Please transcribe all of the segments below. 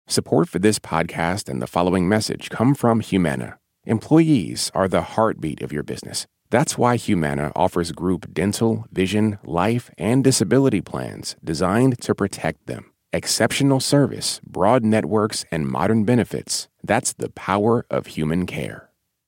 Support for this podcast and the following message come from Humana. Employees are the heartbeat of your business. That's why Humana offers group dental, vision, life, and disability plans designed to protect them. Exceptional service, broad networks, and modern benefits. That's the power of human care.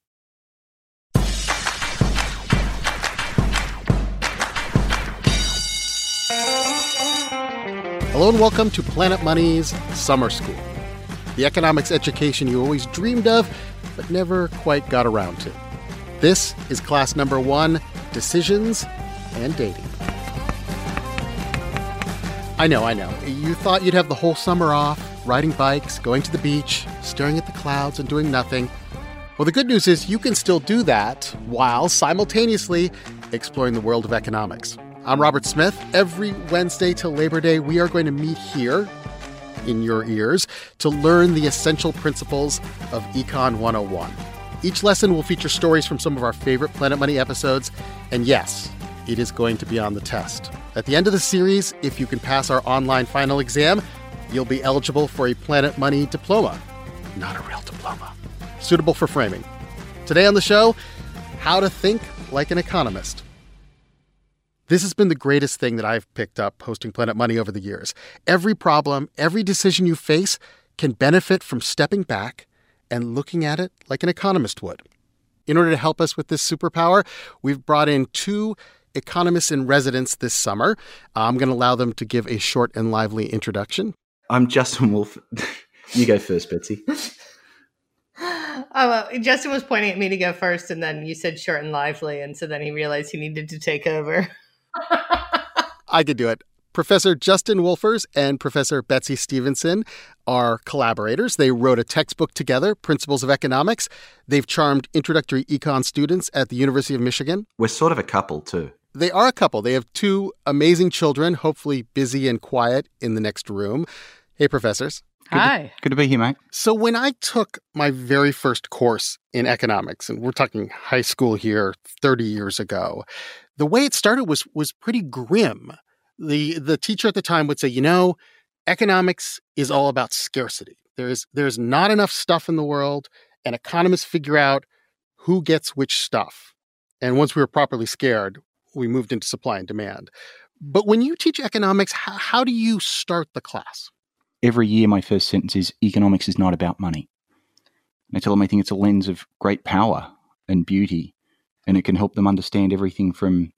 Hello and welcome to Planet Money's Summer School, the economics education you always dreamed of but never quite got around to. This is class number 1, Decisions and Dating. I know. You thought you'd have the whole summer off, riding bikes, going to the beach, staring at the clouds and doing nothing. Well, the good news is you can still do that while simultaneously exploring the world of economics. I'm Robert Smith. Every Wednesday till Labor Day, we are going to meet here in your ears to learn the essential principles of Econ 101. Each lesson will feature stories from some of our favorite Planet Money episodes. And yes, it is going to be on the test. At the end of the series, if you can pass our online final exam, you'll be eligible for a Planet Money diploma. Not a real diploma. Suitable for framing. Today on the show, how to think like an economist. This has been the greatest thing that I've picked up hosting Planet Money over the years. Every problem, every decision you face can benefit from stepping back and looking at it like an economist would. In order to help us with this superpower, we've brought in 2 economists in residence this summer. I'm going to allow them to give a short and lively introduction. I'm Justin Wolf. You go first, Betsy. Justin was pointing at me to go first, and then you said short and lively, and so then he realized he needed to take over. I could do it. Professor Justin Wolfers and Professor Betsy Stevenson are collaborators. They wrote a textbook together, Principles of Economics. They've charmed introductory econ students at the University of Michigan. We're sort of a couple, too. They are a couple. They have 2 amazing children, hopefully busy and quiet in the next room. Hey, professors. Hi. Good to be here, mate. So when I took my very first course in economics, and we're talking high school here 30 years ago, the way it started was pretty grim. The teacher at the time would say, economics is all about scarcity. There's not enough stuff in the world, and economists figure out who gets which stuff. And once we were properly scared, we moved into supply and demand. But when you teach economics, how do you start the class? Every year, my first sentence is, economics is not about money. And I tell them I think it's a lens of great power and beauty, and it can help them understand everything from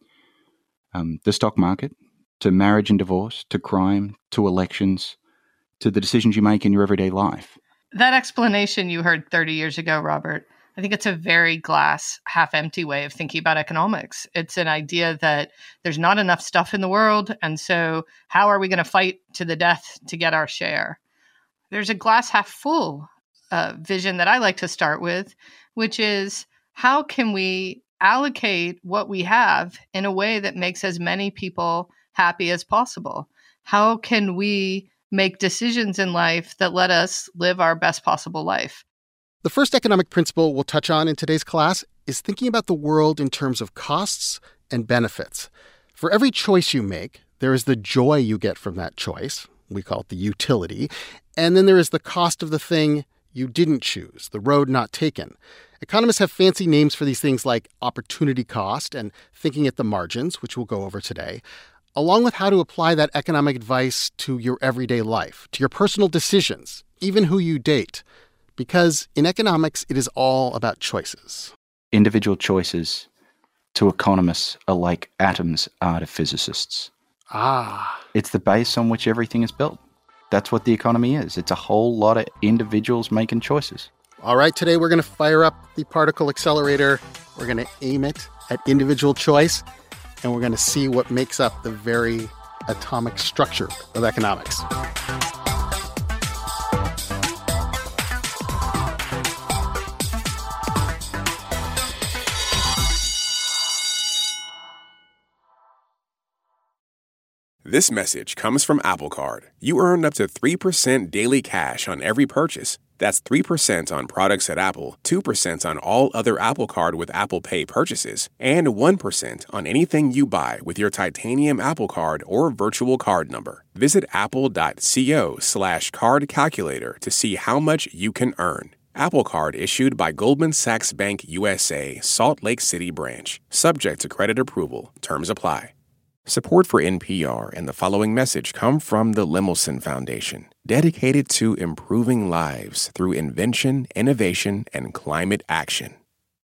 the stock market to marriage and divorce, to crime, to elections, to the decisions you make in your everyday life. That explanation you heard 30 years ago, Robert, I think it's a very glass, half-empty way of thinking about economics. It's an idea that there's not enough stuff in the world, and so how are we going to fight to the death to get our share? There's a glass half-full vision that I like to start with, which is how can we allocate what we have in a way that makes as many people happy as possible? How can we make decisions in life that let us live our best possible life? The first economic principle we'll touch on in today's class is thinking about the world in terms of costs and benefits. For every choice you make, there is the joy you get from that choice. We call it the utility. And then there is the cost of the thing you didn't choose, the road not taken. Economists have fancy names for these things like opportunity cost and thinking at the margins, which we'll go over today, along with how to apply that economic advice to your everyday life, to your personal decisions, even who you date. Because in economics, it is all about choices. Individual choices to economists are like atoms are to physicists. It's the base on which everything is built. That's what the economy is. It's a whole lot of individuals making choices. All right, today we're going to fire up the particle accelerator. We're going to aim it at individual choice, and we're going to see what makes up the very atomic structure of economics. This message comes from Apple Card. You earn up to 3% daily cash on every purchase. That's 3% on products at Apple, 2% on all other Apple Card with Apple Pay purchases, and 1% on anything you buy with your titanium Apple Card or virtual card number. Visit apple.co/card calculator to see how much you can earn. Apple Card issued by Goldman Sachs Bank USA, Salt Lake City branch. Subject to credit approval. Terms apply. Support for NPR and the following message come from the Lemelson Foundation, dedicated to improving lives through invention, innovation, and climate action.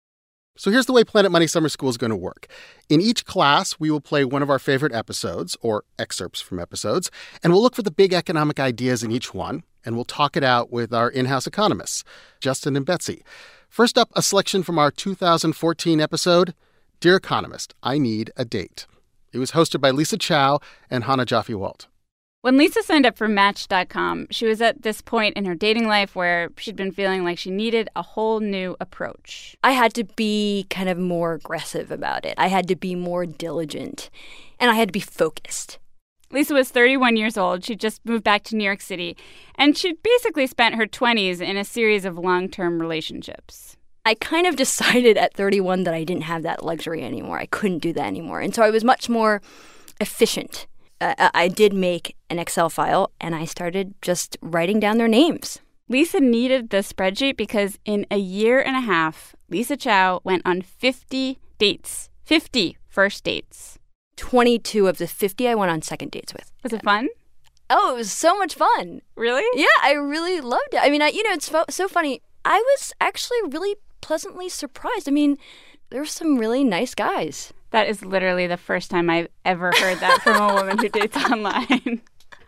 So here's the way Planet Money Summer School is going to work. In each class, we will play one of our favorite episodes, or excerpts from episodes, and we'll look for the big economic ideas in each one, and we'll talk it out with our in-house economists, Justin and Betsy. First up, a selection from our 2014 episode, Dear Economist, I Need a Date. It was hosted by Lisa Chow and Hannah Jaffe-Walt. When Lisa signed up for Match.com, she was at this point in her dating life where she'd been feeling like she needed a whole new approach. I had to be kind of more aggressive about it. I had to be more diligent, and I had to be focused. Lisa was 31 years old. She'd just moved back to New York City, and she'd basically spent her 20s in a series of long-term relationships. I kind of decided at 31 that I didn't have that luxury anymore. I couldn't do that anymore. And so I was much more efficient. I did make an Excel file, and I started just writing down their names. Lisa needed the spreadsheet because in a year and a half, Lisa Chow went on 50 dates. 50 first dates. 22 of the 50 I went on second dates with. Was it fun? Oh, it was so much fun. Really? Yeah, I really loved it. I mean, it's so funny. I was actually really pleasantly surprised. I mean, there were some really nice guys. That is literally the first time I've ever heard that from a woman who dates online.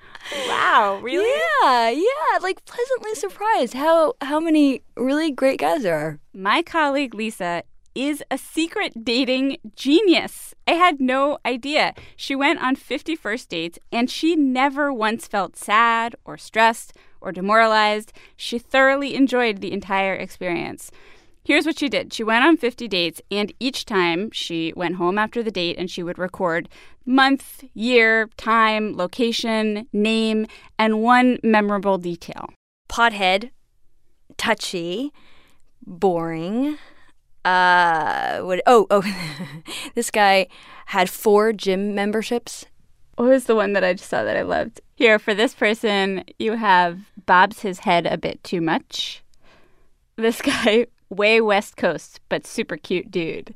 Wow, really? Yeah, like pleasantly surprised how many really great guys there are. My colleague Lisa is a secret dating genius. I had no idea. She went on 50 first dates, and she never once felt sad or stressed or demoralized. She thoroughly enjoyed the entire experience. Here's what she did. She went on 50 dates, and each time she went home after the date and she would record month, year, time, location, name, and one memorable detail. Pothead, touchy, boring. This guy had 4 gym memberships. What was the one that I just saw that I loved? Here, for this person, you have bobs his head a bit too much. This guy, way West Coast, but super cute dude.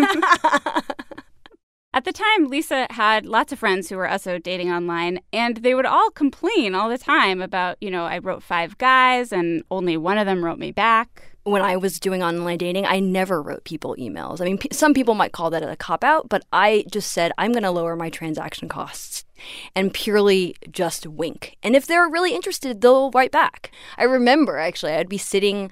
At the time, Lisa had lots of friends who were also dating online, and they would all complain all the time about, I wrote 5 guys and only one of them wrote me back. When I was doing online dating, I never wrote people emails. I mean, some people might call that a cop-out, but I just said, I'm going to lower my transaction costs and purely just wink. And if they're really interested, they'll write back. I remember, actually, I'd be sitting,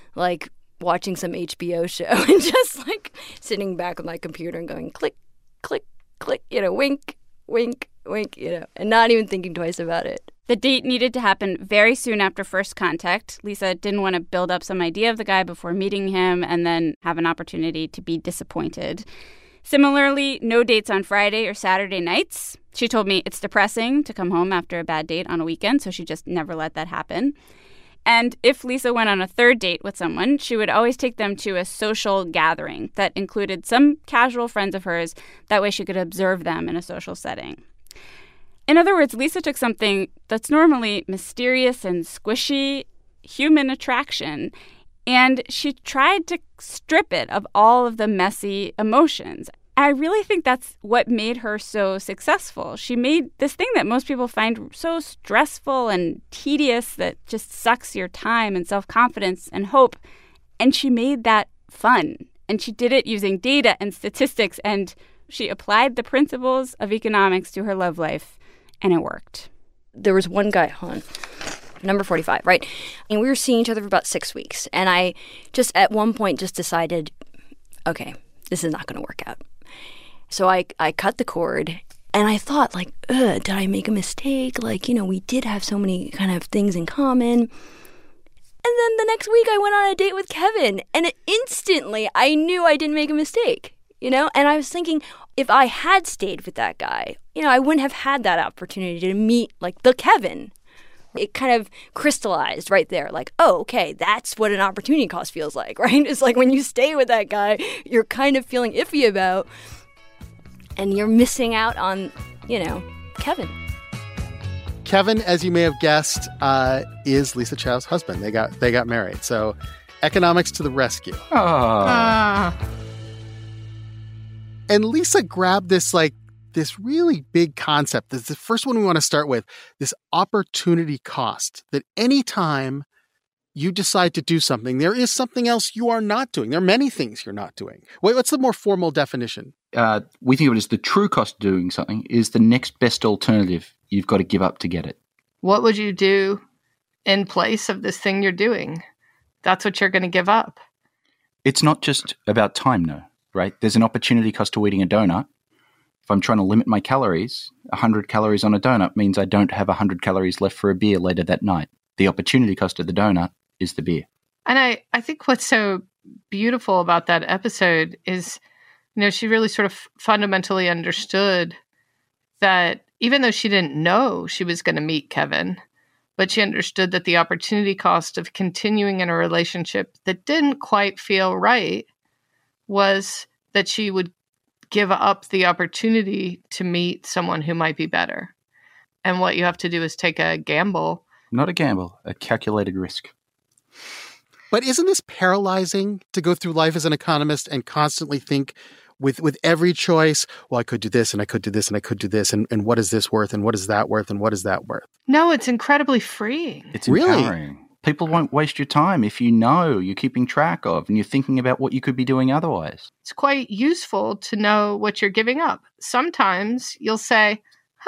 watching some HBO show and just, sitting back on my computer and going click, click, click, wink, wink, wink, and not even thinking twice about it. The date needed to happen very soon after first contact. Lisa didn't want to build up some idea of the guy before meeting him and then have an opportunity to be disappointed. Similarly, no dates on Friday or Saturday nights. She told me it's depressing to come home after a bad date on a weekend, so she just never let that happen. And if Lisa went on a third date with someone, she would always take them to a social gathering that included some casual friends of hers. That way she could observe them in a social setting. In other words, Lisa took something that's normally mysterious and squishy, human attraction, and she tried to strip it of all of the messy emotions. I really think that's what made her so successful. She made this thing that most people find so stressful and tedious that just sucks your time and self-confidence and hope, and she made that fun. And she did it using data and statistics, and she applied the principles of economics to her love life. And it worked. There was one guy, number 45, right? And we were seeing each other for about 6 weeks. And I just at one point just decided, okay, this is not going to work out. So I cut the cord. And I thought, did I make a mistake? We did have so many kind of things in common. And then the next week I went on a date with Kevin. And instantly I knew I didn't make a mistake. you know? And I was thinking, if I had stayed with that guy, you know, I wouldn't have had that opportunity to meet, like, the Kevin. It kind of crystallized right there, like, oh, okay, that's what an opportunity cost feels like, right? It's like when you stay with that guy, you're kind of feeling iffy about, and you're missing out on, you know, Kevin. Kevin, as you may have guessed, is Lisa Chow's husband. They got married. So, economics to the rescue. And Lisa grabbed this really big concept. This is the first one we want to start with, this opportunity cost, that anytime you decide to do something, there is something else you are not doing. There are many things you're not doing. What's the more formal definition? We think of it as the true cost of doing something is the next best alternative you've got to give up to get it. What would you do in place of this thing you're doing? That's what you're going to give up. It's not just about time, no, right? There's an opportunity cost to eating a donut. If I'm trying to limit my calories, 100 calories on a donut means I don't have 100 calories left for a beer later that night. The opportunity cost of the donut is the beer. And I think what's so beautiful about that episode is, you know, she really sort of fundamentally understood that even though she didn't know she was going to meet Kevin, but she understood that the opportunity cost of continuing in a relationship that didn't quite feel right was that she would give up the opportunity to meet someone who might be better. And what you have to do is take a gamble. Not a gamble, a calculated risk. But isn't this paralyzing to go through life as an economist and constantly think with every choice, well, I could do this and I could do this and I could do this. And what is this worth? And what is that worth? And what is that worth? No, it's incredibly freeing. It's empowering. People won't waste your time if you know you're keeping track of and you're thinking about what you could be doing otherwise. It's quite useful to know what you're giving up. Sometimes you'll say,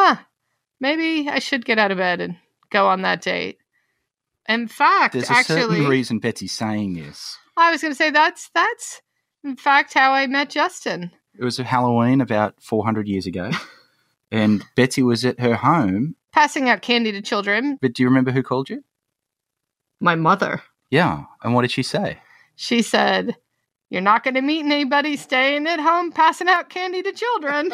maybe I should get out of bed and go on that date. In fact, there's a certain reason Betsy's saying this. I was going to say that's in fact how I met Justin. It was a Halloween about 400 years ago, and Betsy was at her home. Passing out candy to children. But do you remember who called you? My mother. Yeah, and what did she say? She said, "You're not going to meet anybody staying at home passing out candy to children."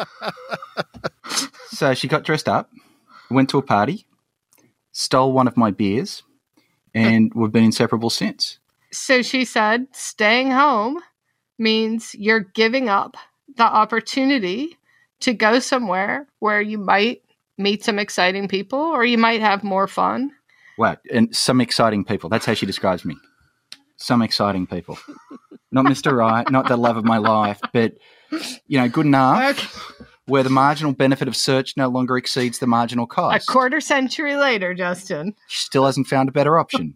So she got dressed up, went to a party, stole one of my beers, and we've been inseparable since. So she said, staying home means you're giving up the opportunity to go somewhere where you might meet some exciting people or you might have more fun. Wow, and some exciting people. That's how she describes me. Some exciting people. Not Mr. Right, not the love of my life, but, you know, good enough. Okay. Where the marginal benefit of search no longer exceeds the marginal cost. A quarter century later, Justin. She still hasn't found a better option.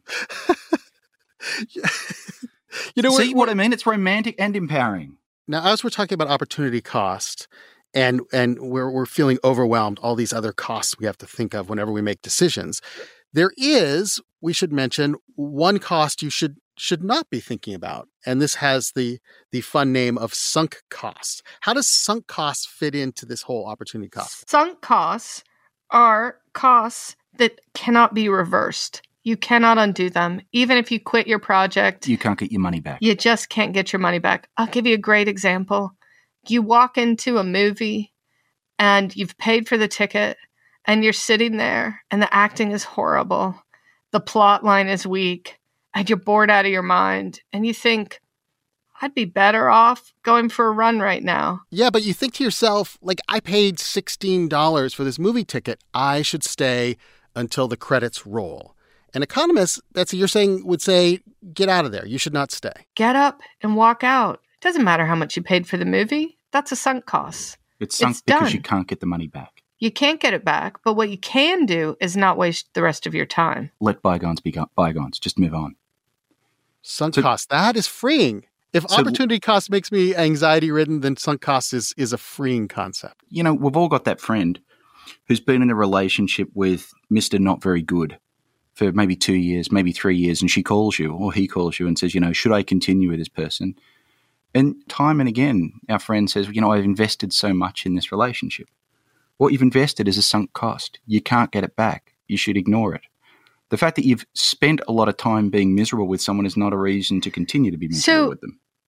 You know, see what I mean? It's romantic and empowering. Now, as we're talking about opportunity cost, and we're feeling overwhelmed, all these other costs we have to think of whenever we make decisions, there is, we should mention, one cost you should not be thinking about. And this has the fun name of sunk costs. How does sunk costs fit into this whole opportunity cost? Sunk costs are costs that cannot be reversed. You cannot undo them. Even if you quit your project, you can't get your money back. You just can't get your money back. I'll give you a great example. You walk into a movie and you've paid for the ticket and you're sitting there and the acting is horrible. The plot line is weak and you're bored out of your mind. And you think, I'd be better off going for a run right now. Yeah, but you think to yourself, like, I paid $16 for this movie ticket. I should stay until the credits roll. An economist, Betsy, you're saying, would say, get out of there. You should not stay. Get up and walk out. It doesn't matter how much you paid for the movie. That's a sunk cost. It's sunk because you can't get the money back. You can't get it back, but what you can do is not waste the rest of your time. Let bygones be bygones. Just move on. Sunk cost, that is freeing. If opportunity cost makes me anxiety-ridden, then sunk cost is a freeing concept. You know, we've all got that friend who's been in a relationship with Mr. Not Very Good for maybe 2 years, maybe 3 years, and she calls you or he calls you and says, you know, should I continue with this person? And time and again, our friend says, you know, I've invested so much in this relationship. What you've invested is a sunk cost. You can't get it back. You should ignore it. The fact that you've spent a lot of time being miserable with someone is not a reason to continue to be miserable with them.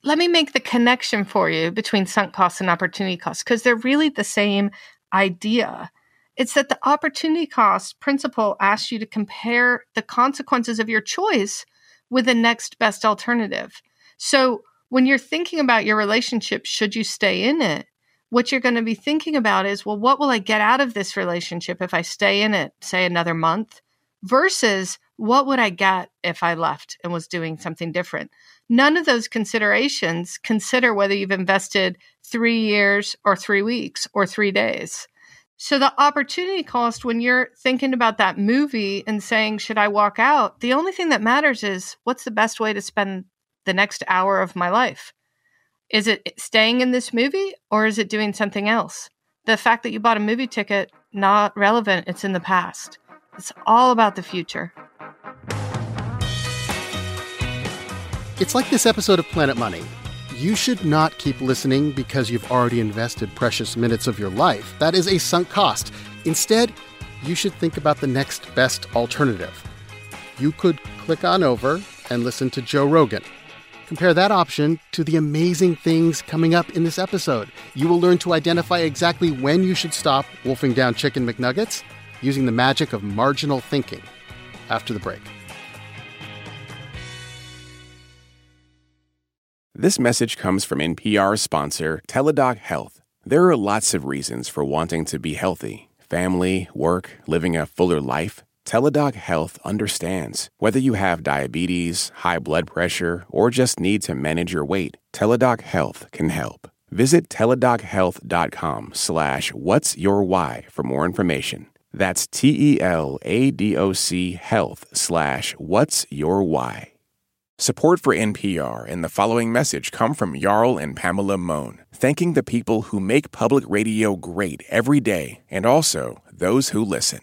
let me make the connection for you between sunk costs and opportunity costs, because they're really the same idea. It's that the opportunity cost principle asks you to compare the consequences of your choice with the next best alternative. So when you're thinking about your relationship, should you stay in it? What you're going to be thinking about is, well, what will I get out of this relationship if I stay in it, say another month, versus what would I get if I left and was doing something different? None of those considerations consider whether you've invested 3 years or 3 weeks or 3 days. So the opportunity cost, when you're thinking about that movie and saying, should I walk out? The only thing that matters is, what's the best way to spend the next hour of my life? Is it staying in this movie, or is it doing something else? The fact that you bought a movie ticket, not relevant. It's in the past. It's all about the future. It's like this episode of Planet Money. You should not keep listening because you've already invested precious minutes of your life. That is a sunk cost. Instead, you should think about the next best alternative. You could click on over and listen to Joe Rogan. Compare that option to the amazing things coming up in this episode. You will learn to identify exactly when you should stop wolfing down Chicken McNuggets using the magic of marginal thinking. After the break. This message comes from NPR sponsor Teladoc Health. There are lots of reasons for wanting to be healthy. Family, work, living a fuller life. Teladoc Health understands. Whether you have diabetes, high blood pressure, or just need to manage your weight, Teladoc Health can help. Visit teladochealth.com/whatsyourwhy for more information. That's TELADOC health/whatsyourwhy. Support for NPR and the following message come from Jarl and Pamela Mohn, thanking the people who make public radio great every day and also those who listen.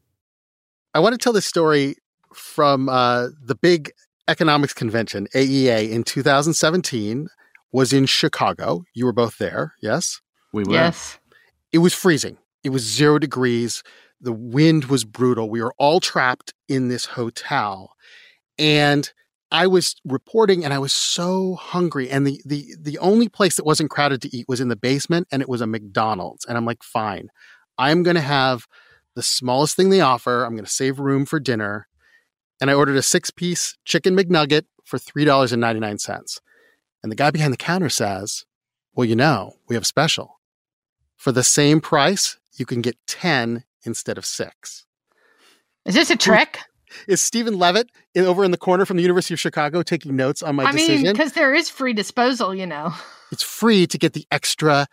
I want to tell this story from the big economics convention, AEA, in 2017, was in Chicago. You were both there, yes? We were. Yes. It was freezing. It was 0 degrees. The wind was brutal. We were all trapped in this hotel. And I was reporting, and I was so hungry. And the only place that wasn't crowded to eat was in the basement, and it was a McDonald's. And I'm like, fine, I'm going to have the smallest thing they offer. I'm going to save room for dinner. And I ordered a 6-piece chicken McNugget for $3.99. And the guy behind the counter says, well, you know, we have a special. For the same price, you can get 10 instead of 6. Is this a trick? Is Stephen Levitt over in the corner from the University of Chicago taking notes on my decision? I mean, because there is free disposal, you know. It's free to get the extra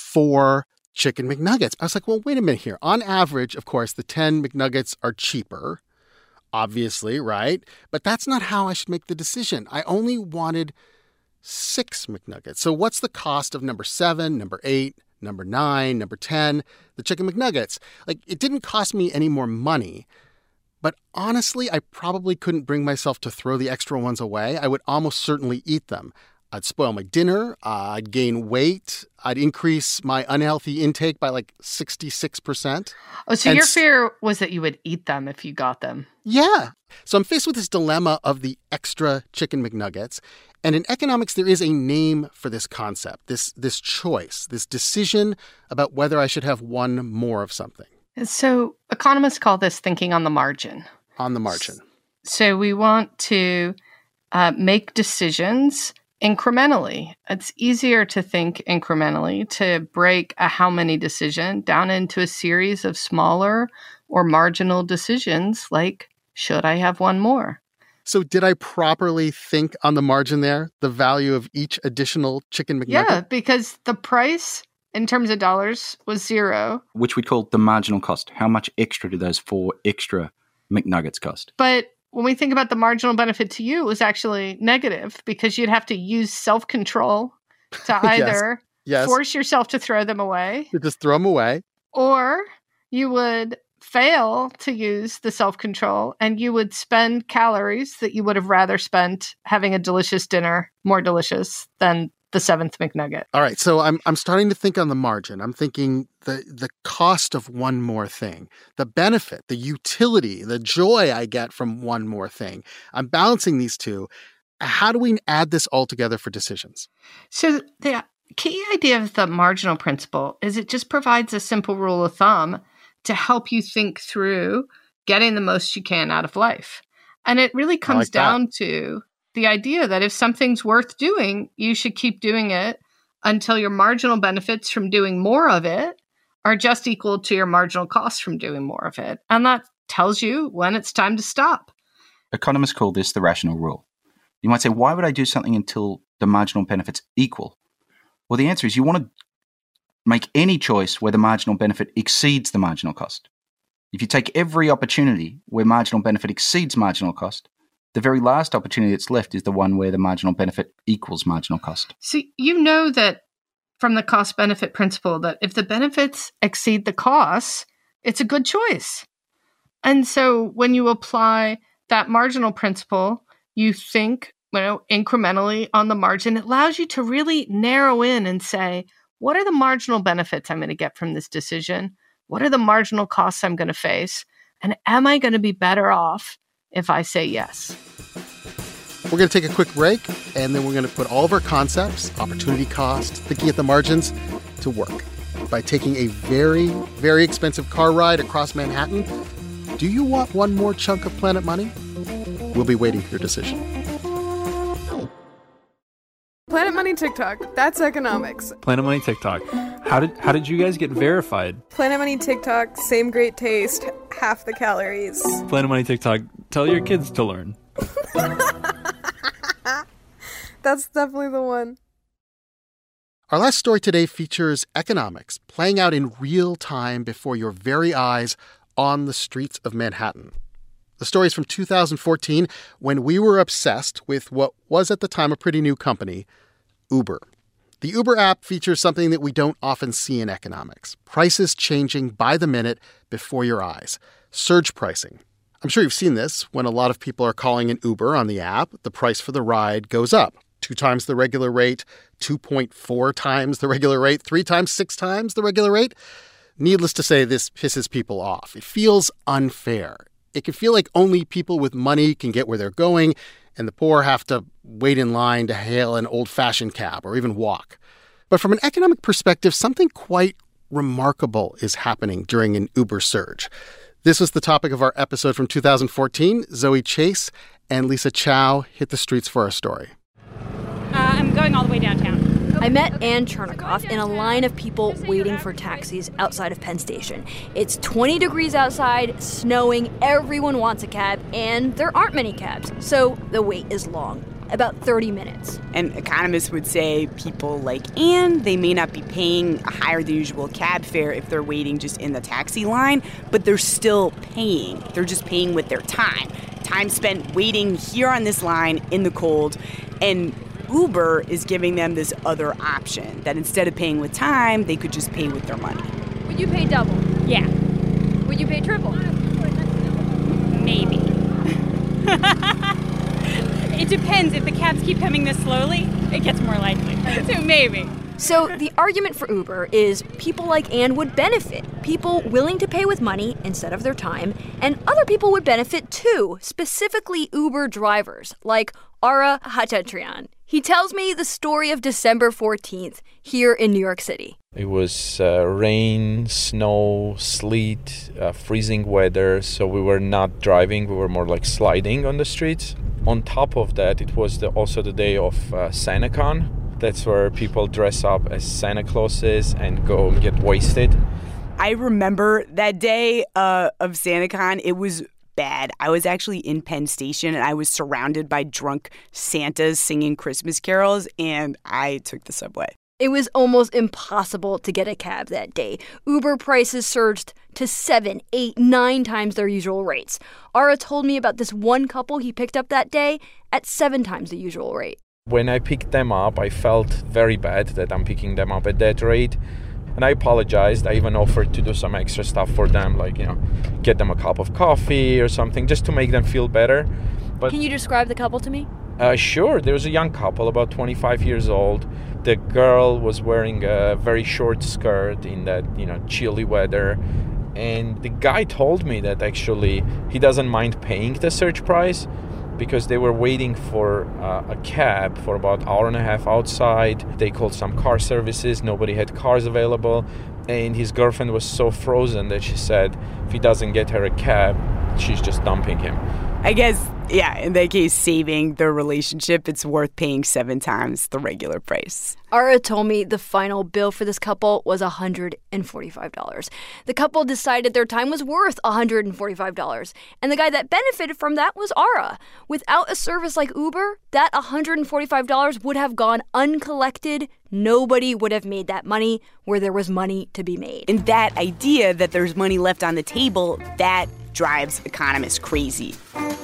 4 chicken McNuggets. I was like, well, wait a minute here. On average, of course, the 10 McNuggets are cheaper, obviously, right? But that's not how I should make the decision. I only wanted 6 McNuggets. So what's the cost of number 7, number 8, number 9, number 10, the chicken McNuggets? Like, it didn't cost me any more money. But honestly, I probably couldn't bring myself to throw the extra ones away. I would almost certainly eat them. I'd spoil my dinner. I'd gain weight. I'd increase my unhealthy intake by like 66%. Oh, so your fear was that you would eat them if you got them. Yeah. So I'm faced with this dilemma of the extra chicken McNuggets. And in economics, there is a name for this concept, this choice, this decision about whether I should have one more of something. So economists call this thinking on the margin. On the margin. So we want to make decisions incrementally. It's easier to think incrementally, to break a how many decision down into a series of smaller or marginal decisions, like, should I have one more? So did I properly think on the margin there, the value of each additional chicken McNugget? Yeah, because the price in terms of dollars was 0. Which we'd call the marginal cost. How much extra do those 4 extra McNuggets cost? But when we think about the marginal benefit to you, it was actually negative because you'd have to use self-control to either force yourself to throw them away. You just throw them away. Or you would fail to use the self-control and you would spend calories that you would have rather spent having a delicious dinner, more delicious than the 7th McNugget. All right, so I'm starting to think on the margin. I'm thinking the cost of one more thing, the benefit, the utility, the joy I get from one more thing. I'm balancing these two. how do we add this all together for decisions? So the key idea of the marginal principle is it just provides a simple rule of thumb to help you think through getting the most you can out of life. And it really comes down to the idea that if something's worth doing, you should keep doing it until your marginal benefits from doing more of it are just equal to your marginal costs from doing more of it. And that tells you when it's time to stop. Economists call this the rational rule. You might say, why would I do something until the marginal benefits equal? Well, the answer is you want to make any choice where the marginal benefit exceeds the marginal cost. If you take every opportunity where marginal benefit exceeds marginal cost, the very last opportunity that's left is the one where the marginal benefit equals marginal cost. So you know that from the cost-benefit principle that if the benefits exceed the costs, it's a good choice. And so when you apply that marginal principle, you think, incrementally on the margin. It allows you to really narrow in and say, what are the marginal benefits I'm going to get from this decision? What are the marginal costs I'm going to face? And am I going to be better off if I say yes? We're going to take a quick break, and then we're going to put all of our concepts, opportunity cost, thinking at the margins, to work by taking a very, very expensive car ride across Manhattan. Do you want one more chunk of Planet Money? We'll be waiting for your decision. Planet Money TikTok, that's economics. Planet Money TikTok. How did you guys get verified? Planet Money TikTok, same great taste, half the calories. Planet Money TikTok, tell your kids to learn. That's definitely the one. Our last story today features economics playing out in real time before your very eyes on the streets of Manhattan. The story is from 2014, when we were obsessed with what was at the time a pretty new company, Uber. The Uber app features something that we don't often see in economics: prices changing by the minute before your eyes. Surge pricing. I'm sure you've seen this. When a lot of people are calling an Uber on the app, the price for the ride goes up. 2 times the regular rate, 2.4 times the regular rate, 3 times, 6 times the regular rate. Needless to say, this pisses people off. It feels unfair. It can feel like only people with money can get where they're going, and the poor have to wait in line to hail an old-fashioned cab or even walk. But from an economic perspective, something quite remarkable is happening during an Uber surge. This was the topic of our episode from 2014. Zoe Chase and Lisa Chow hit the streets for our story. I'm going all the way downtown. I met Ann Chernikoff in a line of people waiting for taxis outside of Penn Station. It's 20 degrees outside, snowing, everyone wants a cab, and there aren't many cabs, so the wait is long, about 30 minutes. And economists would say people like Ann, they may not be paying a higher than usual cab fare if they're waiting just in the taxi line, but they're still paying. They're just paying with their time. Time spent waiting here on this line in the cold, and Uber is giving them this other option, that instead of paying with time, they could just pay with their money. Would you pay double? Yeah, Would you pay triple? maybe. It depends. If the cabs keep coming this slowly, it gets more likely. So maybe. So the argument for Uber is people like Ann would benefit. People willing to pay with money instead of their time. And other people would benefit too, specifically Uber drivers, like Ara Hachatrian. He tells me the story of December 14th here in New York City. It was rain, snow, sleet, freezing weather, so we were not driving, we were more like sliding on the streets. On top of that, it was also the day of SantaCon. That's where people dress up as Santa Clauses and go get wasted. I remember that day of SantaCon. It was bad. I was actually in Penn Station, and I was surrounded by drunk Santas singing Christmas carols, and I took the subway. It was almost impossible to get a cab that day. Uber prices surged to 7, 8, 9 times their usual rates. Ara told me about this one couple he picked up that day at 7 times the usual rate. When I picked them up, I felt very bad that I'm picking them up at that rate. And I apologized. I even offered to do some extra stuff for them, like, get them a cup of coffee or something, just to make them feel better. But Can you describe the couple to me? Sure. There was a young couple, about 25 years old. The girl was wearing a very short skirt in that, chilly weather. And the guy told me that actually he doesn't mind paying the surge price because they were waiting for a cab for about an hour and a half outside. They called some car services. Nobody had cars available. And his girlfriend was so frozen that she said if he doesn't get her a cab, she's just dumping him. I guess, yeah, in that case, saving their relationship, it's worth paying 7 times the regular price. Ara told me the final bill for this couple was $145. The couple decided their time was worth $145. And the guy that benefited from that was Ara. Without a service like Uber, that $145 would have gone uncollected. Nobody would have made that money where there was money to be made. And that idea that there's money left on the table, that drives economists crazy.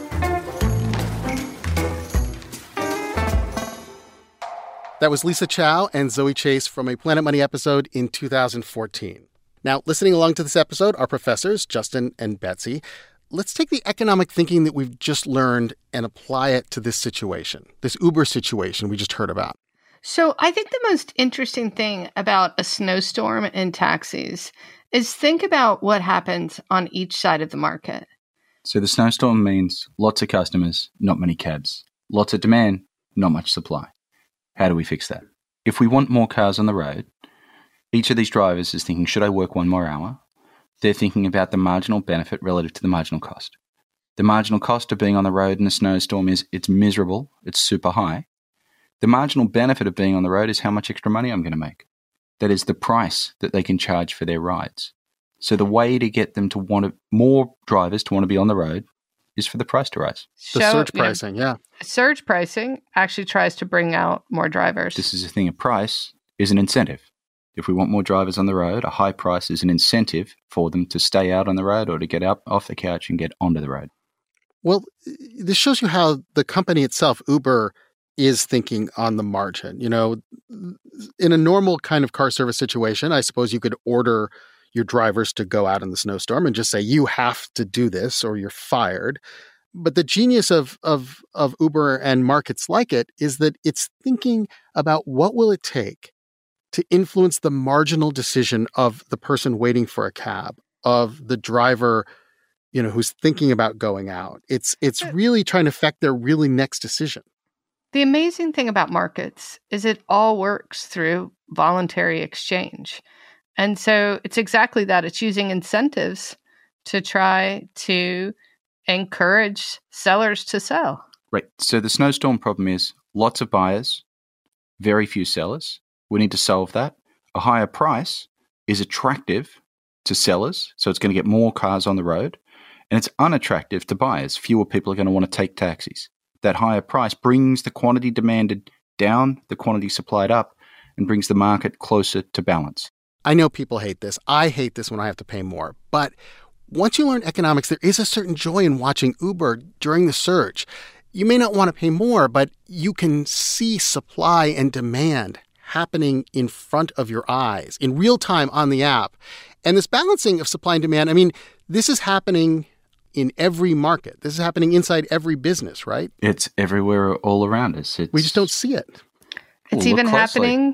That was Lisa Chow and Zoe Chase from a Planet Money episode in 2014. Now, listening along to this episode are professors Justin and Betsy. Let's take the economic thinking that we've just learned and apply it to this situation, this Uber situation we just heard about. So I think the most interesting thing about a snowstorm in taxis is think about what happens on each side of the market. So the snowstorm means lots of customers, not many cabs. Lots of demand, not much supply. How do we fix that? If we want more cars on the road, each of these drivers is thinking, should I work 1 more hour? They're thinking about the marginal benefit relative to the marginal cost. The marginal cost of being on the road in a snowstorm is it's miserable, it's super high. The marginal benefit of being on the road is how much extra money I'm going to make. That is the price that they can charge for their rides. So the way to get them to want more drivers to want to be on the road is for the price to rise. The surge pricing, yeah. Surge pricing actually tries to bring out more drivers. This is the thing, a price is an incentive. If we want more drivers on the road, a high price is an incentive for them to stay out on the road or to get up off the couch and get onto the road. Well, this shows you how the company itself, Uber, is thinking on the margin. You know, in a normal kind of car service situation, I suppose you could order your drivers to go out in the snowstorm and just say, you have to do this or you're fired. But the genius of Uber and markets like it is that it's thinking about what will it take to influence the marginal decision of the person waiting for a cab, of the driver, you know, who's thinking about going out. It's really trying to affect their really next decision. The amazing thing about markets is it all works through voluntary exchange. And so it's exactly that. It's using incentives to try to encourage sellers to sell. Right. So the snowstorm problem is lots of buyers, very few sellers. We need to solve that. A higher price is attractive to sellers, so it's going to get more cars on the road. And it's unattractive to buyers. Fewer people are going to want to take taxis. That higher price brings the quantity demanded down, the quantity supplied up, and brings the market closer to balance. I know people hate this. I hate this when I have to pay more. But once you learn economics, there is a certain joy in watching Uber during the surge. You may not want to pay more, but you can see supply and demand happening in front of your eyes in real time on the app. And this balancing of supply and demand, I mean, this is happening in every market. This is happening inside every business, right? It's everywhere all around us. We just don't see it. It's even happening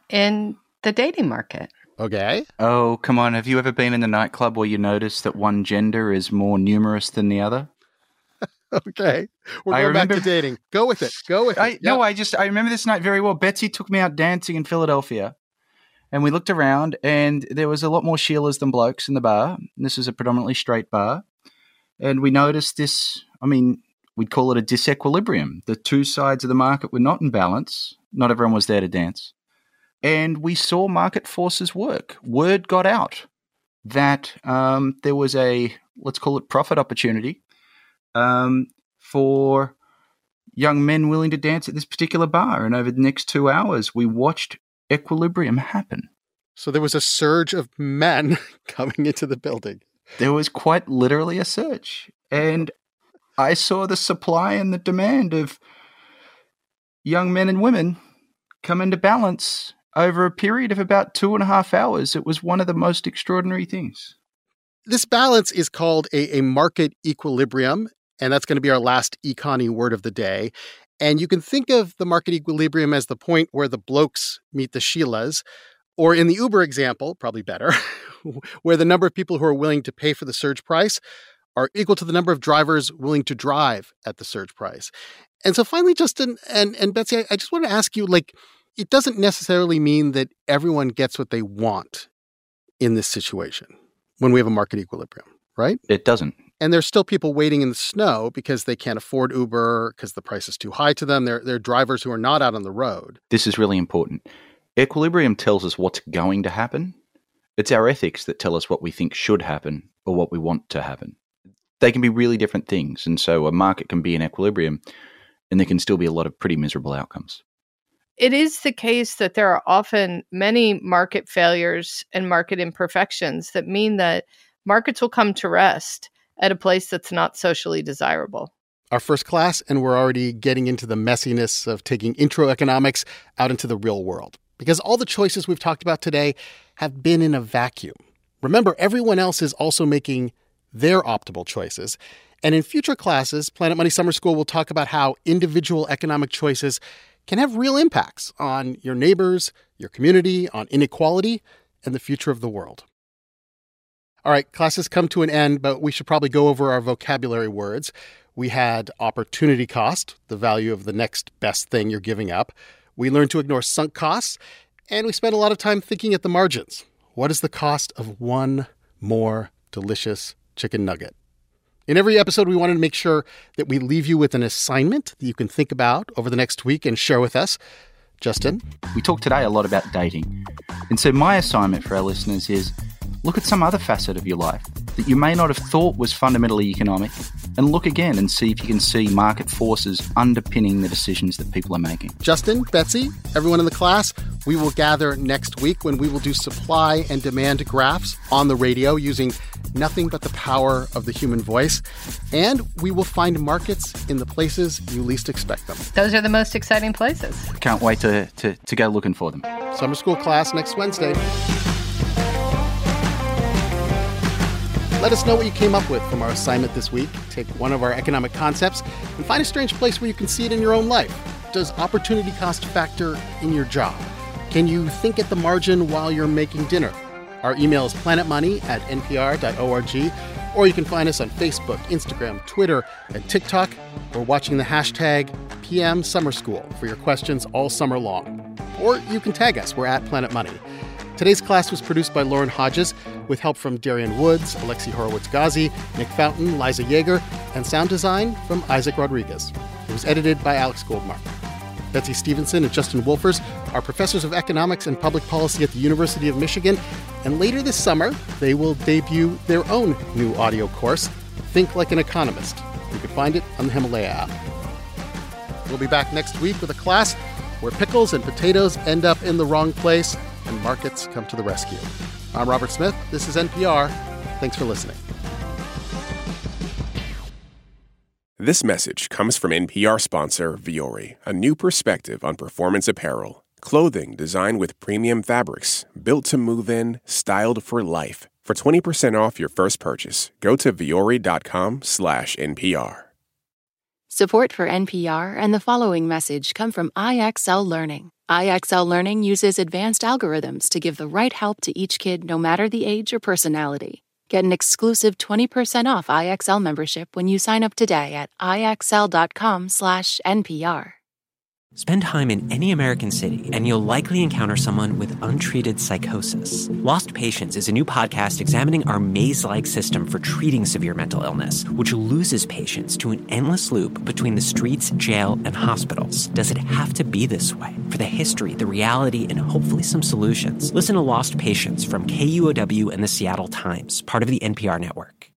in the dating market. Okay. Oh, come on. Have you ever been in the nightclub where you notice that one gender is more numerous than the other? Okay. We're going back to dating. Go with it. No, I remember this night very well. Betsy took me out dancing in Philadelphia. And we looked around and there was a lot more Sheilas than blokes in the bar. And this is a predominantly straight bar. And we noticed this, I mean, we'd call it a disequilibrium. The two sides of the market were not in balance. Not everyone was there to dance. And we saw market forces work. Word got out that there was a, let's call it profit opportunity for young men willing to dance at this particular bar. And over the next 2 hours, we watched equilibrium happen. So there was a surge of men coming into the building. There was quite literally a surge. And I saw the supply and the demand of young men and women come into balance over a period of about 2.5 hours. It was one of the most extraordinary things. This balance is called a market equilibrium, and that's going to be our last econ-y word of the day. And you can think of the market equilibrium as the point where the blokes meet the Sheilas, or in the Uber example, probably better, where the number of people who are willing to pay for the surge price are equal to the number of drivers willing to drive at the surge price. And so finally, Justin and Betsy, I just want to ask you, it doesn't necessarily mean that everyone gets what they want in this situation when we have a market equilibrium, right? It doesn't. And there's still people waiting in the snow because they can't afford Uber, because the price is too high to them. They're drivers who are not out on the road. This is really important. Equilibrium tells us what's going to happen. It's our ethics that tell us what we think should happen or what we want to happen. They can be really different things. And so a market can be in equilibrium and there can still be a lot of pretty miserable outcomes. It is the case that there are often many market failures and market imperfections that mean that markets will come to rest at a place that's not socially desirable. Our first class, and we're already getting into the messiness of taking intro economics out into the real world. Because all the choices we've talked about today have been in a vacuum. Remember, everyone else is also making their optimal choices. And in future classes, Planet Money Summer School will talk about how individual economic choices can have real impacts on your neighbors, your community, on inequality, and the future of the world. All right, class has come to an end, but we should probably go over our vocabulary words. We had opportunity cost, the value of the next best thing you're giving up. We learned to ignore sunk costs, and we spent a lot of time thinking at the margins. What is the cost of one more delicious chicken nugget? In every episode, we wanted to make sure that we leave you with an assignment that you can think about over the next week and share with us. Justin? We talked today a lot about dating. And so my assignment for our listeners is look at some other facet of your life that you may not have thought was fundamentally economic, and look again and see if you can see market forces underpinning the decisions that people are making. Justin, Betsy, everyone in the class, we will gather next week when we will do supply and demand graphs on the radio using nothing but the power of the human voice. And we will find markets in the places you least expect them. Those are the most exciting places. Can't wait to go looking for them. Summer school class next Wednesday. Let us know what you came up with from our assignment this week. Take one of our economic concepts and find a strange place where you can see it in your own life. Does opportunity cost factor in your job? Can you think at the margin while you're making dinner? Our email is planetmoney@npr.org, or you can find us on Facebook, Instagram, Twitter, and TikTok. We're watching the hashtag #PMSummerSchool for your questions all summer long. Or you can tag us. We're at Planet Money. Today's class was produced by Lauren Hodges with help from Darian Woods, Alexi Horowitz-Ghazi, Nick Fountain, Liza Yeager, and sound design from Isaac Rodriguez. It was edited by Alex Goldmark. Betsy Stevenson and Justin Wolfers are professors of economics and public policy at the University of Michigan. And later this summer, they will debut their own new audio course, Think Like an Economist. You can find it on the Himalaya app. We'll be back next week with a class where pickles and potatoes end up in the wrong place and markets come to the rescue. I'm Robert Smith. This is NPR. Thanks for listening. This message comes from NPR sponsor Vuori, a new perspective on performance apparel. Clothing designed with premium fabrics, built to move in, styled for life. For 20% off your first purchase, go to vuori.com/NPR. Support for NPR and the following message come from IXL Learning. IXL Learning uses advanced algorithms to give the right help to each kid no matter the age or personality. Get an exclusive 20% off IXL membership when you sign up today at IXL.com/NPR. Spend time in any American city, and you'll likely encounter someone with untreated psychosis. Lost Patients is a new podcast examining our maze-like system for treating severe mental illness, which loses patients to an endless loop between the streets, jail, and hospitals. Does it have to be this way? For the history, the reality, and hopefully some solutions, listen to Lost Patients from KUOW and the Seattle Times, part of the NPR network.